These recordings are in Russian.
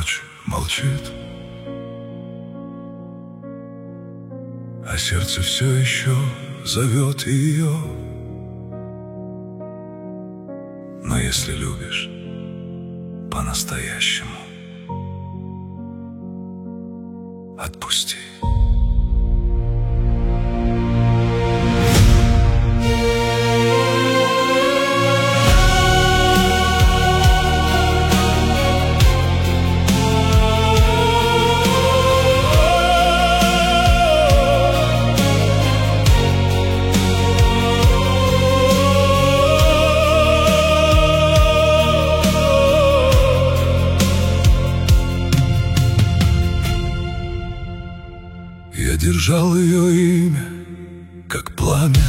ночь молчит, а сердце все еще зовет ее. Но если любишь по-настоящему, отпусти. Я держал ее имя, как пламя,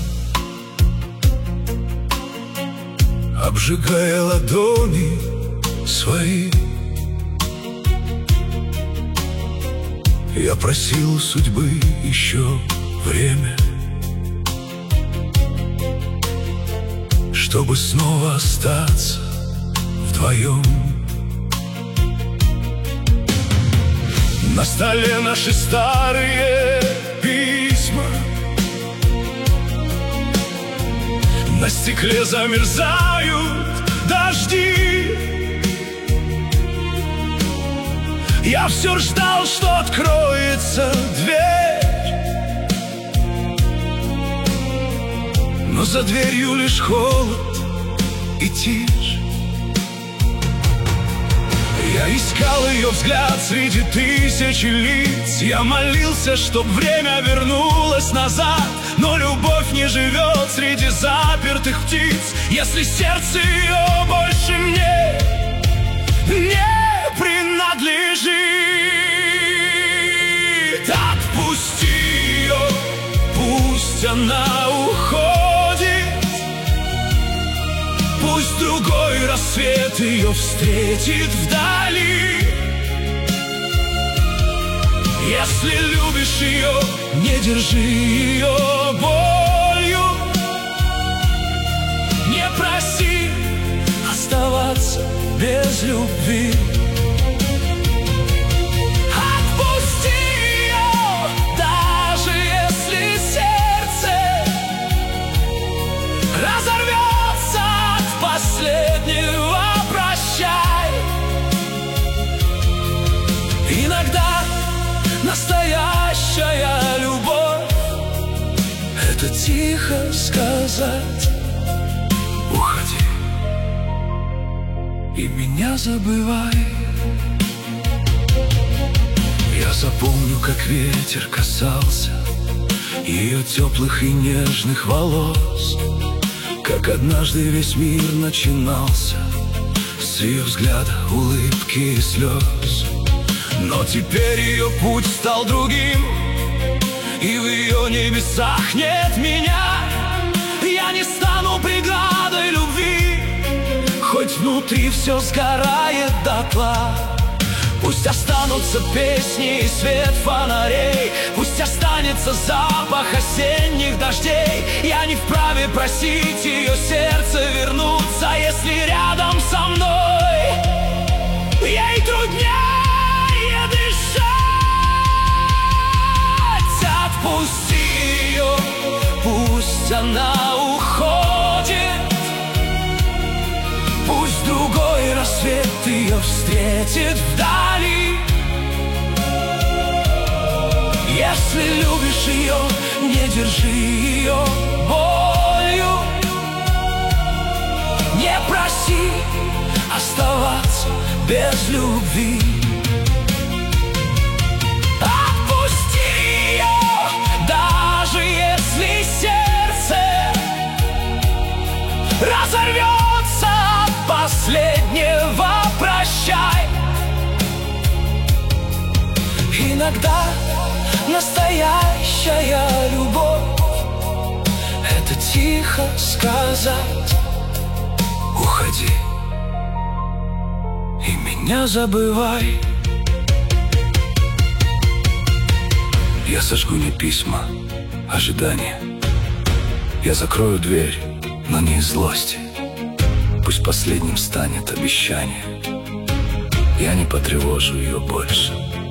обжигая ладони свои. Я просил у судьбы еще время, чтобы снова остаться вдвоем. На столе наши старые письма, на стекле замерзают дожди. Я все ждал, что откроется дверь, но за дверью лишь холод и тишь. Я искал ее взгляд среди тысячи лиц. Я молился, чтоб время вернулось назад. Но любовь не живет среди запертых птиц. Если сердце ее больше мне не принадлежит, отпусти ее, пусть она уходит. Пусть другой рассвет ее встретит вдали. Если любишь ее, не держи ее болью. Не проси оставаться без любви. Отпусти ее, даже если сердце разорвется от последнего прощай. Иногда настоящая любовь — это тихо сказать: уходи и меня забывай. Я запомню, как ветер касался ее теплых и нежных волос, как однажды весь мир начинался с ее взгляда, улыбки и слез. Но теперь ее путь стал другим, и в ее небесах нет меня. Я не стану преградой любви, хоть внутри все сгорает дотла. Пусть останутся песни и свет фонарей, пусть останется запах осенних дождей. Я не вправе просить ее сердце вернуться, если рядом со мной ей труднее дышать. Отпусти ее, пусть она уходит. Пусть другой рассвет ее встретит вдали. Если любишь ее, не держи ее болью. Не проси оставаться без любви. Отпусти ее, даже если сердце разорвется от последнего прощай. Иногда настоящая любовь — это тихо сказать: уходи и меня забывай. Я сожгу не письма, ожидания. Я закрою дверь, но не из злости. Пусть последним станет обещание. я не потревожу ее больше.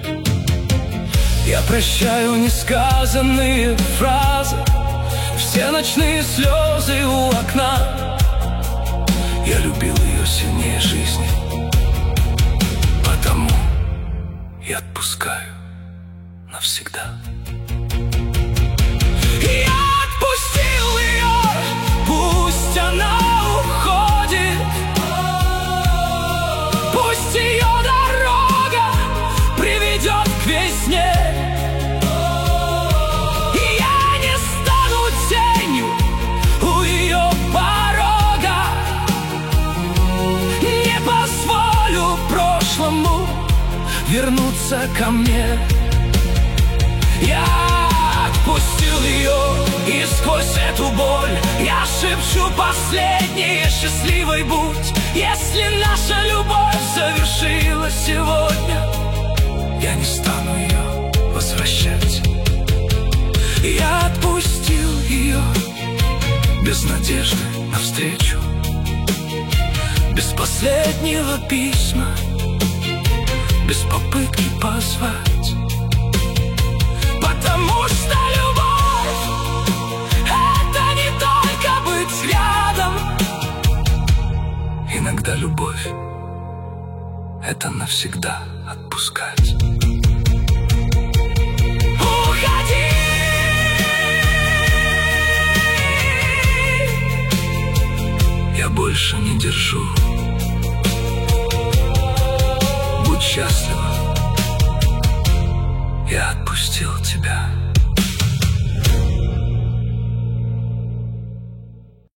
Я прощаю несказанные фразы, все ночные слезы у окна. Я любил ее сильнее жизни, потому я отпускаю навсегда. Я отпустил ее, пусть она уходит, пусть ее дорога приведет к весне. И я не стану тенью у ее порога, не позволю прошлому вернуться ко мне. Я отпустил ее, и сквозь эту боль я шепчу последнее: счастливой будь. Если наша любовь завершилась сегодня, я не стану ее возвращать. Я отпустил ее без надежды на встречу, без последнего письма, без попытки позвать. Потому что любовь — это не только быть рядом. Иногда любовь — это навсегда отпускать. Уходи! Я больше не держу. Будь счастлива, я отпустил тебя.